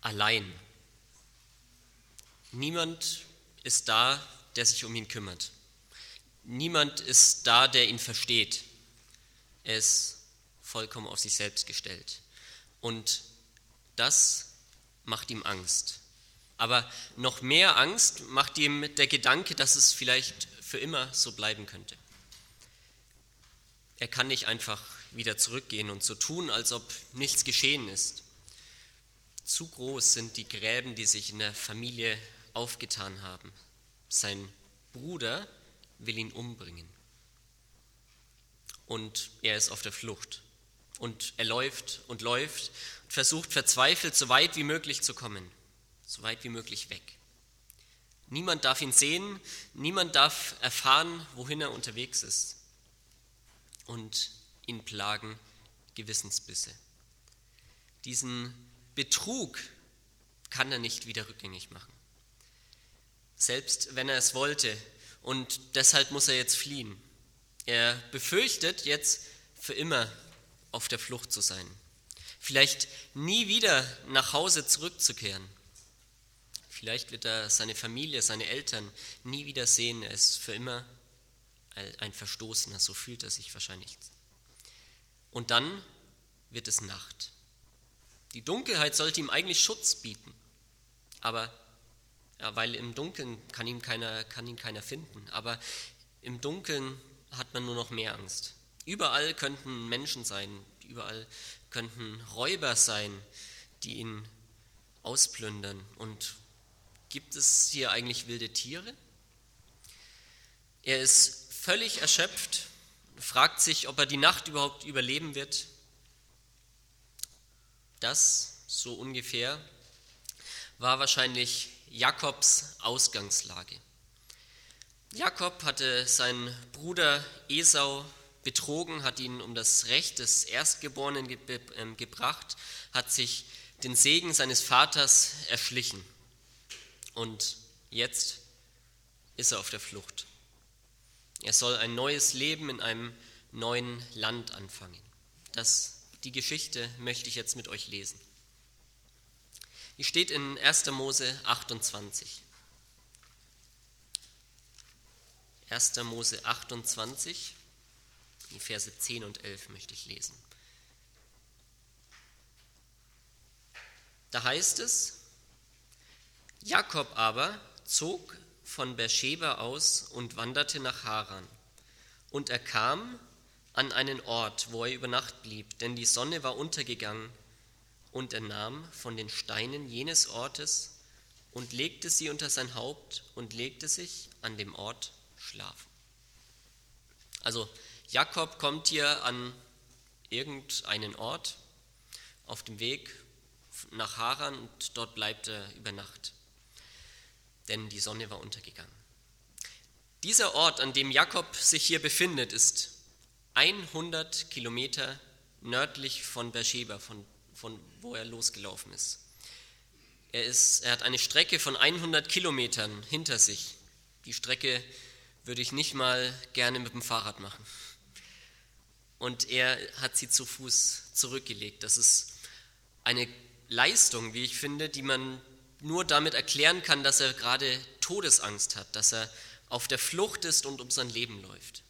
allein. Niemand ist da, der sich um ihn kümmert. Niemand ist da, der ihn versteht. Er ist vollkommen auf sich selbst gestellt. Und das macht ihm Angst. Aber noch mehr Angst macht ihm der Gedanke, dass es vielleicht für immer so bleiben könnte. Er kann nicht einfach wieder zurückgehen und so tun, als ob nichts geschehen ist. Zu groß sind die Gräben, die sich in der Familie aufgetan haben. Sein Bruder will ihn umbringen. Und er ist auf der Flucht. Und er läuft und versucht verzweifelt, so weit wie möglich zu kommen. So weit wie möglich weg. Niemand darf ihn sehen, niemand darf erfahren, wohin er unterwegs ist. Und ihn plagen Gewissensbisse. Diesen Betrug kann er nicht wieder rückgängig machen. Selbst wenn er es wollte. Und deshalb muss er jetzt fliehen. Er befürchtet jetzt für immer auf der Flucht zu sein. Vielleicht nie wieder nach Hause zurückzukehren. Vielleicht wird er seine Familie, seine Eltern nie wieder sehen. Er ist für immer ein Verstoßener, so fühlt er sich wahrscheinlich. Und dann wird es Nacht. Die Dunkelheit sollte ihm eigentlich Schutz bieten. Aber weil im Dunkeln kann ihn keiner finden. Aber im Dunkeln hat man nur noch mehr Angst. Überall könnten Menschen sein, überall könnten Räuber sein, die ihn ausplündern. Und gibt es hier eigentlich wilde Tiere? Er ist völlig erschöpft, fragt sich, ob er die Nacht überhaupt überleben wird. Das, so ungefähr, war wahrscheinlich Jakobs Ausgangslage. Jakob hatte seinen Bruder Esau betrogen, hat ihn um das Recht des Erstgeborenen gebracht, hat sich den Segen seines Vaters erschlichen. Und jetzt ist er auf der Flucht. Er soll ein neues Leben in einem neuen Land anfangen. Die Geschichte möchte ich jetzt mit euch lesen. Die steht in 1. Mose 28. 1. Mose 28, die Verse 10 und 11 möchte ich lesen. Da heißt es: Jakob aber zog von Beerscheba aus und wanderte nach Haran. Und er kam an einen Ort, wo er über Nacht blieb, denn die Sonne war untergegangen. Und er nahm von den Steinen jenes Ortes und legte sie unter sein Haupt und legte sich an dem Ort schlafen. Also Jakob kommt hier an irgendeinen Ort auf dem Weg nach Haran und dort bleibt er über Nacht, denn die Sonne war untergegangen. Dieser Ort, an dem Jakob sich hier befindet, ist 100 Kilometer nördlich von Beerscheba, von wo er losgelaufen ist. Er hat eine Strecke von 100 Kilometern hinter sich. Die Strecke würde ich nicht mal gerne mit dem Fahrrad machen. Und er hat sie zu Fuß zurückgelegt. Das ist eine Leistung, wie ich finde, die man nur damit erklären kann, dass er gerade Todesangst hat, dass er auf der Flucht ist und um sein Leben läuft.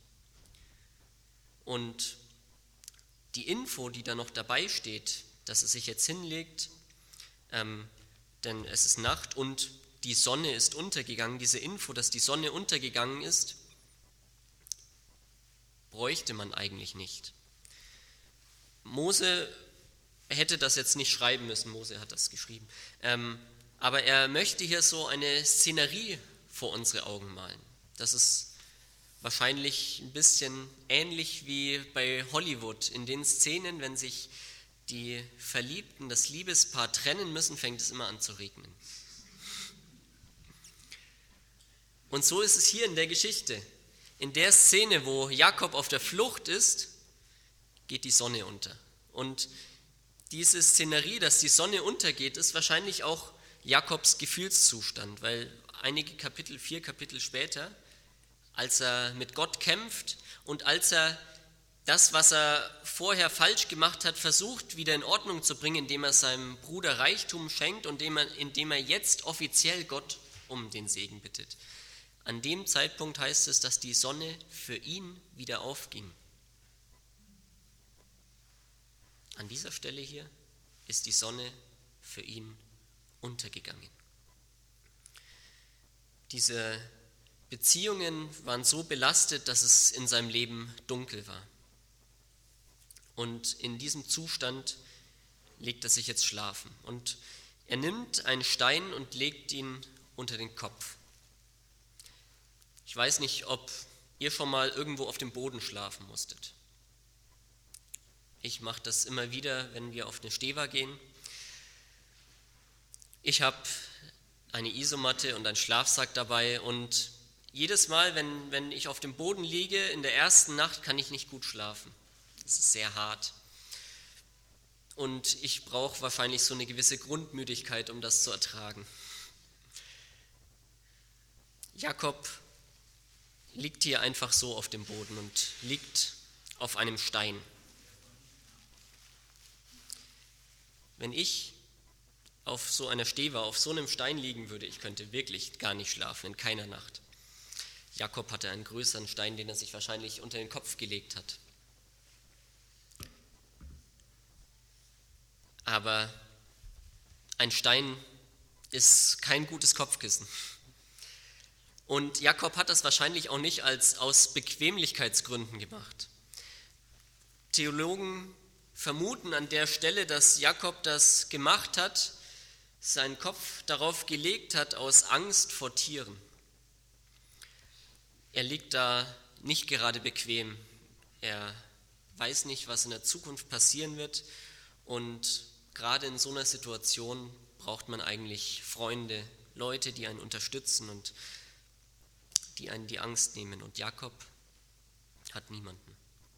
Und die Info, die da noch dabei steht, dass er sich jetzt hinlegt, denn es ist Nacht und die Sonne ist untergegangen, diese Info, dass die Sonne untergegangen ist, bräuchte man eigentlich nicht. Mose hätte das jetzt nicht schreiben müssen, Mose hat das geschrieben, aber er möchte hier so eine Szenerie vor unsere Augen malen. Das ist wahrscheinlich ein bisschen ähnlich wie bei Hollywood. In den Szenen, wenn sich die Verliebten, das Liebespaar trennen müssen, fängt es immer an zu regnen. Und so ist es hier in der Geschichte. In der Szene, wo Jakob auf der Flucht ist, geht die Sonne unter. Und diese Szenerie, dass die Sonne untergeht, ist wahrscheinlich auch Jakobs Gefühlszustand, weil einige Kapitel, 4 Kapitel später, als er mit Gott kämpft und als er das, was er vorher falsch gemacht hat, versucht wieder in Ordnung zu bringen, indem er seinem Bruder Reichtum schenkt und indem er jetzt offiziell Gott um den Segen bittet. An dem Zeitpunkt heißt es, dass die Sonne für ihn wieder aufging. An dieser Stelle hier ist die Sonne für ihn untergegangen. Diese Beziehungen waren so belastet, dass es in seinem Leben dunkel war. Und in diesem Zustand legt er sich jetzt schlafen. Und er nimmt einen Stein und legt ihn unter den Kopf. Ich weiß nicht, ob ihr schon mal irgendwo auf dem Boden schlafen musstet. Ich mache das immer wieder, wenn wir auf eine Steva gehen. Ich habe eine Isomatte und einen Schlafsack dabei und jedes Mal, wenn ich auf dem Boden liege, in der ersten Nacht kann ich nicht gut schlafen. Es ist sehr hart. Und ich brauche wahrscheinlich so eine gewisse Grundmüdigkeit, um das zu ertragen. Jakob liegt hier einfach so auf dem Boden und liegt auf einem Stein. Wenn ich auf so einer Steva, auf so einem Stein liegen würde, ich könnte wirklich gar nicht schlafen, in keiner Nacht. Jakob hatte einen größeren Stein, den er sich wahrscheinlich unter den Kopf gelegt hat. Aber ein Stein ist kein gutes Kopfkissen. Und Jakob hat das wahrscheinlich auch nicht aus Bequemlichkeitsgründen gemacht. Theologen vermuten an der Stelle, dass Jakob das gemacht hat, seinen Kopf darauf gelegt hat aus Angst vor Tieren. Er liegt da nicht gerade bequem. Er weiß nicht, was in der Zukunft passieren wird. Und gerade in so einer Situation braucht man eigentlich Freunde, Leute, die einen unterstützen und die einen die Angst nehmen. Und Jakob hat niemanden.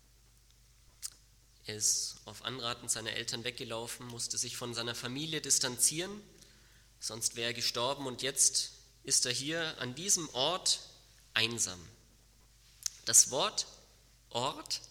Er ist auf Anraten seiner Eltern weggelaufen, musste sich von seiner Familie distanzieren, sonst wäre er gestorben. Und jetzt ist er hier an diesem Ort einsam. Das Wort Ort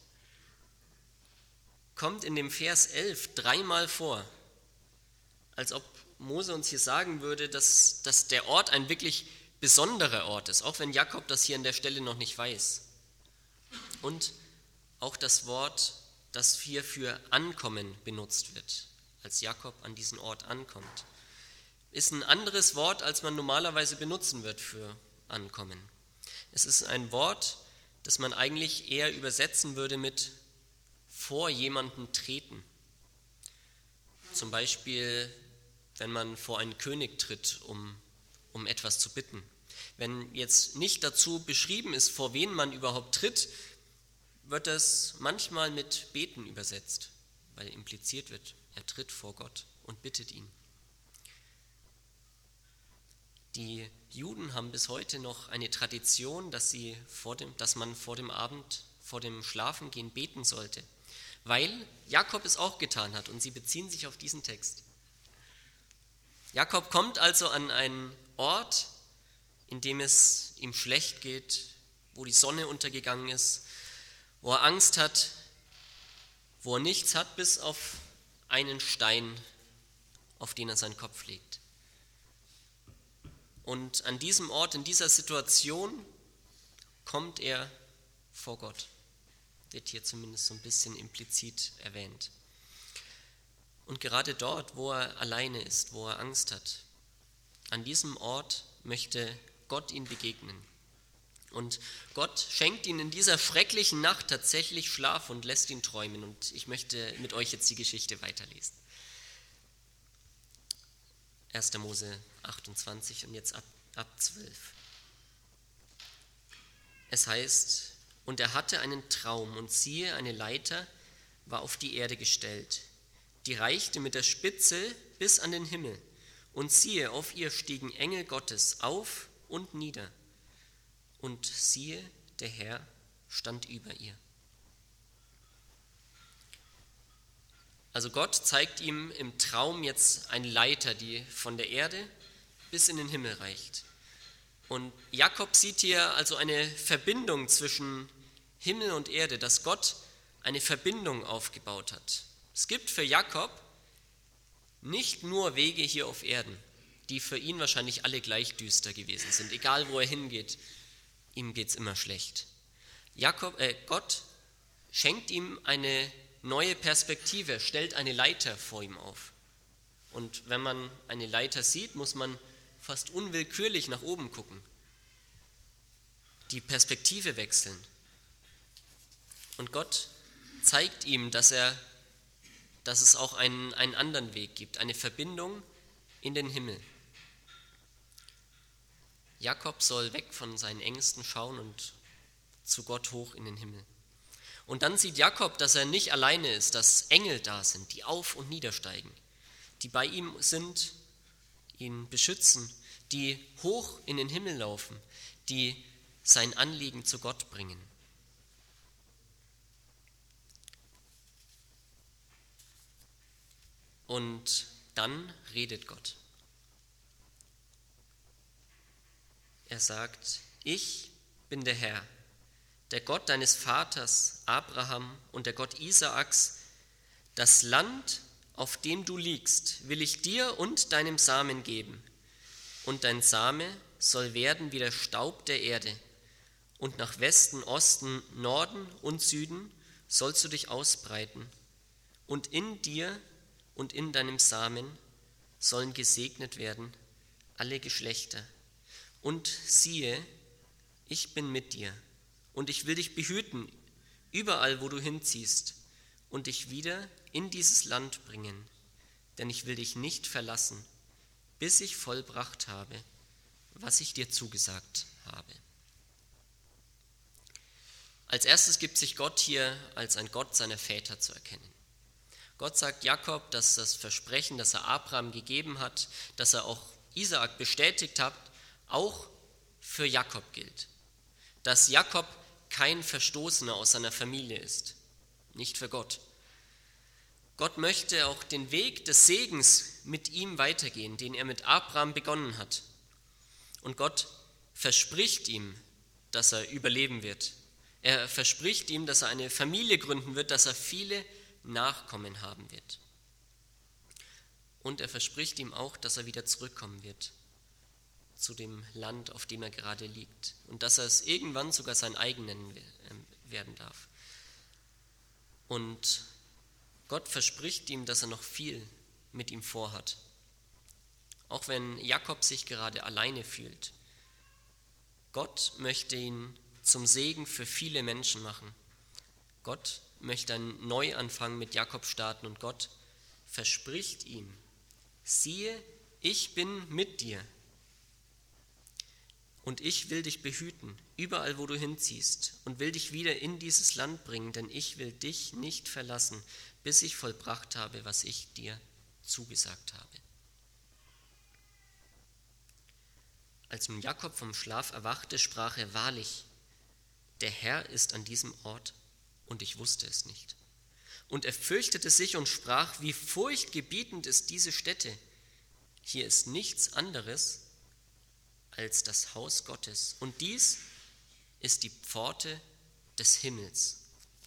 kommt in dem Vers 11 dreimal vor, als ob Mose uns hier sagen würde, dass der Ort ein wirklich besonderer Ort ist, auch wenn Jakob das hier an der Stelle noch nicht weiß. Und auch das Wort, das hier für Ankommen benutzt wird, als Jakob an diesen Ort ankommt, ist ein anderes Wort, als man normalerweise benutzen wird für Ankommen. Es ist ein Wort, das man eigentlich eher übersetzen würde mit vor jemanden treten. Zum Beispiel, wenn man vor einen König tritt, um etwas zu bitten. Wenn jetzt nicht dazu beschrieben ist, vor wen man überhaupt tritt, wird das manchmal mit beten übersetzt, weil impliziert wird, er tritt vor Gott und bittet ihn. Die Juden haben bis heute noch eine Tradition, dass man vor dem Abend, vor dem Schlafengehen beten sollte, weil Jakob es auch getan hat und sie beziehen sich auf diesen Text. Jakob kommt also an einen Ort, in dem es ihm schlecht geht, wo die Sonne untergegangen ist, wo er Angst hat, wo er nichts hat, bis auf einen Stein, auf den er seinen Kopf legt. Und an diesem Ort, in dieser Situation, kommt er vor Gott. Wird hier zumindest so ein bisschen implizit erwähnt. Und gerade dort, wo er alleine ist, wo er Angst hat, an diesem Ort möchte Gott ihm begegnen. Und Gott schenkt ihm in dieser schrecklichen Nacht tatsächlich Schlaf und lässt ihn träumen. Und ich möchte mit euch jetzt die Geschichte weiterlesen. 1. Mose 28 und jetzt ab 12. Es heißt, und er hatte einen Traum und siehe, eine Leiter war auf die Erde gestellt. Die reichte mit der Spitze bis an den Himmel. Und siehe, auf ihr stiegen Engel Gottes auf und nieder. Und siehe, der Herr stand über ihr. Also Gott zeigt ihm im Traum jetzt eine Leiter, die von der Erde bis in den Himmel reicht. Und Jakob sieht hier also eine Verbindung zwischen Himmel und Erde, dass Gott eine Verbindung aufgebaut hat. Es gibt für Jakob nicht nur Wege hier auf Erden, die für ihn wahrscheinlich alle gleich düster gewesen sind. Egal wo er hingeht, ihm geht es immer schlecht. Gott schenkt ihm eine neue Perspektive, stellt eine Leiter vor ihm auf. Und wenn man eine Leiter sieht, muss man fast unwillkürlich nach oben gucken, die Perspektive wechseln. Und Gott zeigt ihm, dass es auch einen anderen Weg gibt, eine Verbindung in den Himmel. Jakob soll weg von seinen Ängsten schauen und zu Gott hoch in den Himmel. Und dann sieht Jakob, dass er nicht alleine ist, dass Engel da sind, die auf und niedersteigen, die bei ihm sind, ihn beschützen, die hoch in den Himmel laufen, die sein Anliegen zu Gott bringen. Und dann redet Gott. Er sagt: Ich bin der Herr, der Gott deines Vaters Abraham und der Gott Isaaks. Das Land, auf dem du liegst, will ich dir und deinem Samen geben. Und dein Same soll werden wie der Staub der Erde. Und nach Westen, Osten, Norden und Süden sollst du dich ausbreiten. Und in dir und in deinem Samen sollen gesegnet werden alle Geschlechter. Und siehe, ich bin mit dir, und ich will dich behüten, überall wo du hinziehst, und dich wieder in dieses Land bringen, denn ich will dich nicht verlassen, bis ich vollbracht habe, was ich dir zugesagt habe. Als erstes gibt sich Gott hier als ein Gott seiner Väter zu erkennen. Gott sagt Jakob, dass das Versprechen, das er Abraham gegeben hat, das er auch Isaak bestätigt hat, auch für Jakob gilt. Dass Jakob kein Verstoßener aus seiner Familie ist, nicht für Gott. Gott möchte auch den Weg des Segens mit ihm weitergehen, den er mit Abraham begonnen hat. Und Gott verspricht ihm, dass er überleben wird. Er verspricht ihm, dass er eine Familie gründen wird, dass er viele Nachkommen haben wird. Und er verspricht ihm auch, dass er wieder zurückkommen wird zu dem Land, auf dem er gerade liegt, und dass er es irgendwann sogar sein eigen nennen werden darf. Und Gott verspricht ihm, dass er noch viel mit ihm vorhat. Auch wenn Jakob sich gerade alleine fühlt. Gott möchte ihn zum Segen für viele Menschen machen. Gott möchte einen Neuanfang mit Jakob starten und Gott verspricht ihm: Siehe, ich bin mit dir. Und ich will dich behüten, überall wo du hinziehst, und will dich wieder in dieses Land bringen, denn ich will dich nicht verlassen, bis ich vollbracht habe, was ich dir zugesagt habe. Als nun Jakob vom Schlaf erwachte, sprach er: Wahrlich, der Herr ist an diesem Ort, und ich wusste es nicht. Und er fürchtete sich und sprach: Wie furchtgebietend ist diese Stätte! Hier ist nichts anderes als das Haus Gottes, und dies ist die Pforte des Himmels.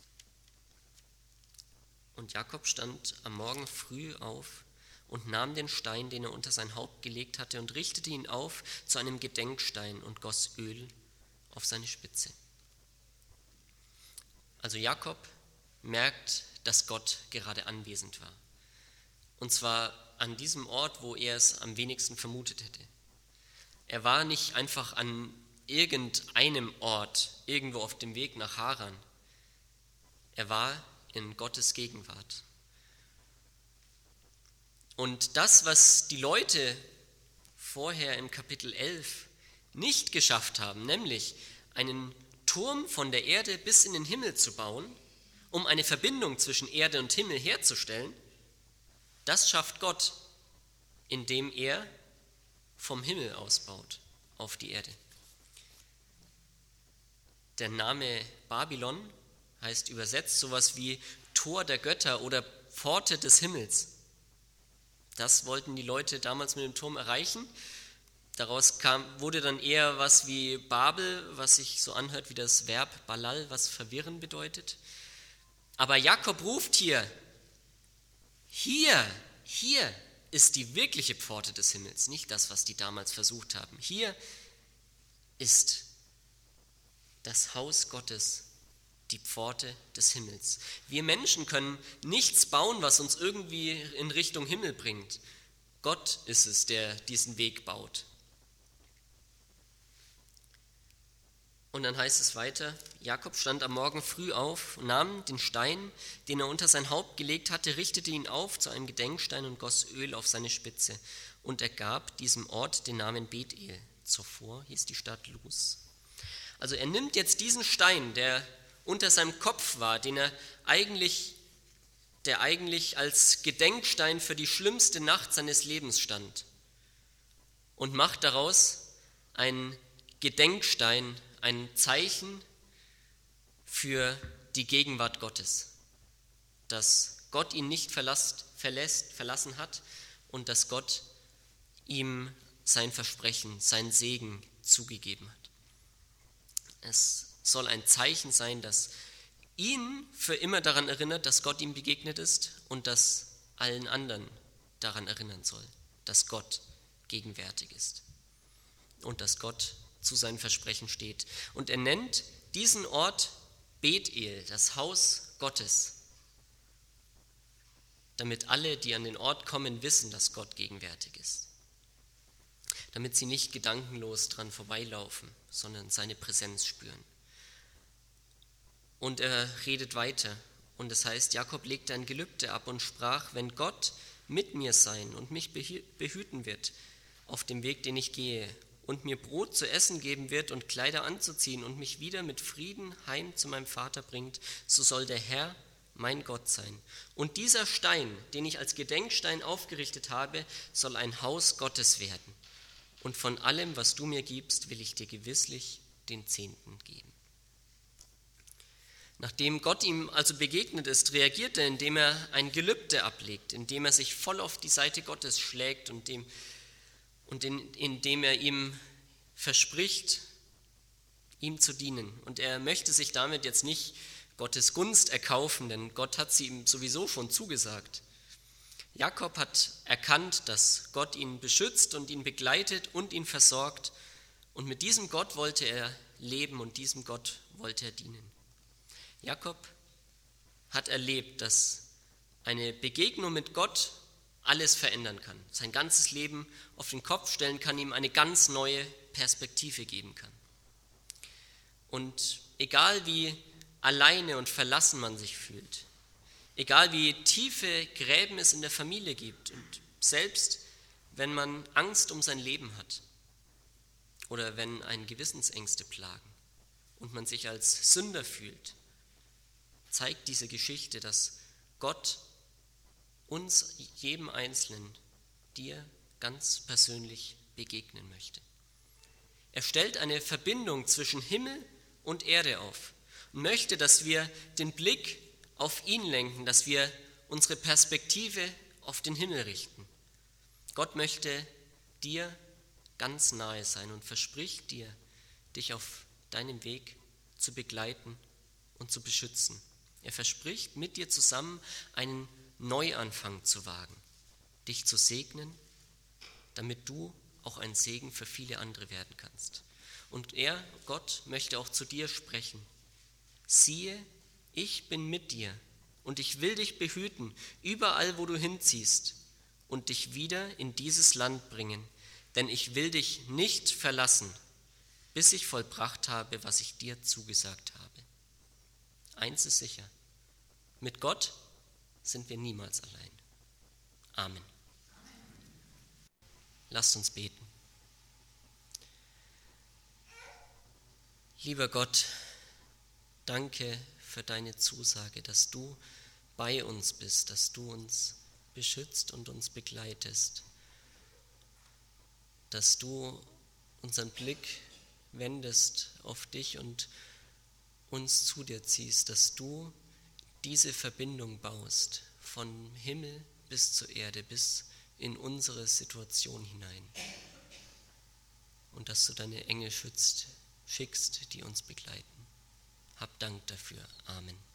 Und Jakob stand am Morgen früh auf und nahm den Stein, den er unter sein Haupt gelegt hatte, und richtete ihn auf zu einem Gedenkstein und goss Öl auf seine Spitze. Also Jakob merkt, dass Gott gerade anwesend war. Und zwar an diesem Ort, wo er es am wenigsten vermutet hätte. Er war nicht einfach an irgendeinem Ort, irgendwo auf dem Weg nach Haran. Er war in Gottes Gegenwart. Und das, was die Leute vorher im Kapitel 11 nicht geschafft haben, nämlich einen Turm von der Erde bis in den Himmel zu bauen, um eine Verbindung zwischen Erde und Himmel herzustellen, das schafft Gott, indem er vom Himmel ausbaut auf die Erde. Der Name Babylon heißt übersetzt sowas wie Tor der Götter oder Pforte des Himmels. Das wollten die Leute damals mit dem Turm erreichen. Daraus wurde dann eher was wie Babel, was sich so anhört wie das Verb Balal, was verwirren bedeutet. Aber Jakob ruft hier ist die wirkliche Pforte des Himmels, nicht das, was die damals versucht haben. Hier ist das Haus Gottes, die Pforte des Himmels. Wir Menschen können nichts bauen, was uns irgendwie in Richtung Himmel bringt. Gott ist es, der diesen Weg baut. Und dann heißt es weiter, Jakob stand am Morgen früh auf, nahm den Stein, den er unter sein Haupt gelegt hatte, richtete ihn auf zu einem Gedenkstein und goss Öl auf seine Spitze. Und er gab diesem Ort den Namen Bethel. Zuvor hieß die Stadt Luz. Also er nimmt jetzt diesen Stein, der unter seinem Kopf war, der eigentlich als Gedenkstein für die schlimmste Nacht seines Lebens stand, und macht daraus einen Gedenkstein, ein Zeichen für die Gegenwart Gottes, dass Gott ihn nicht verlassen hat und dass Gott ihm sein Versprechen, sein Segen zugegeben hat. Es soll ein Zeichen sein, das ihn für immer daran erinnert, dass Gott ihm begegnet ist und das allen anderen daran erinnern soll, dass Gott gegenwärtig ist und dass Gott zu seinen Versprechen steht. Und er nennt diesen Ort Bethel, das Haus Gottes, damit alle, die an den Ort kommen, wissen, dass Gott gegenwärtig ist. Damit sie nicht gedankenlos dran vorbeilaufen, sondern seine Präsenz spüren. Und er redet weiter. Und es heißt, Jakob legte ein Gelübde ab und sprach, wenn Gott mit mir sein und mich behüten wird auf dem Weg, den ich gehe, und mir Brot zu essen geben wird und Kleider anzuziehen und mich wieder mit Frieden heim zu meinem Vater bringt, so soll der Herr mein Gott sein. Und dieser Stein, den ich als Gedenkstein aufgerichtet habe, soll ein Haus Gottes werden. Und von allem, was du mir gibst, will ich dir gewisslich den Zehnten geben. Nachdem Gott ihm also begegnet ist, reagiert er, indem er ein Gelübde ablegt, indem er sich voll auf die Seite Gottes schlägt und indem er ihm verspricht, ihm zu dienen. Und er möchte sich damit jetzt nicht Gottes Gunst erkaufen, denn Gott hat sie ihm sowieso schon zugesagt. Jakob hat erkannt, dass Gott ihn beschützt und ihn begleitet und ihn versorgt. Und mit diesem Gott wollte er leben und diesem Gott wollte er dienen. Jakob hat erlebt, dass eine Begegnung mit Gott alles verändern kann, sein ganzes Leben auf den Kopf stellen kann, ihm eine ganz neue Perspektive geben kann. Und egal wie alleine und verlassen man sich fühlt, egal wie tiefe Gräben es in der Familie gibt und selbst wenn man Angst um sein Leben hat oder wenn einen Gewissensängste plagen und man sich als Sünder fühlt, zeigt diese Geschichte, dass Gott uns, jedem Einzelnen, dir ganz persönlich begegnen möchte. Er stellt eine Verbindung zwischen Himmel und Erde auf und möchte, dass wir den Blick auf ihn lenken, dass wir unsere Perspektive auf den Himmel richten. Gott möchte dir ganz nahe sein und verspricht dir, dich auf deinem Weg zu begleiten und zu beschützen. Er verspricht, mit dir zusammen einen Neuanfang zu wagen, dich zu segnen, damit du auch ein Segen für viele andere werden kannst. Und er, Gott, möchte auch zu dir sprechen. Siehe, ich bin mit dir und ich will dich behüten, überall, wo du hinziehst, und dich wieder in dieses Land bringen, denn ich will dich nicht verlassen, bis ich vollbracht habe, was ich dir zugesagt habe. Eins ist sicher, mit Gott sind wir niemals allein. Amen. Lasst uns beten. Lieber Gott, danke für deine Zusage, dass du bei uns bist, dass du uns beschützt und uns begleitest, dass du unseren Blick wendest auf dich und uns zu dir ziehst, dass du diese Verbindung baust, von Himmel bis zur Erde, bis in unsere Situation hinein. Und dass du deine Engel schickst, die uns begleiten. Hab Dank dafür. Amen.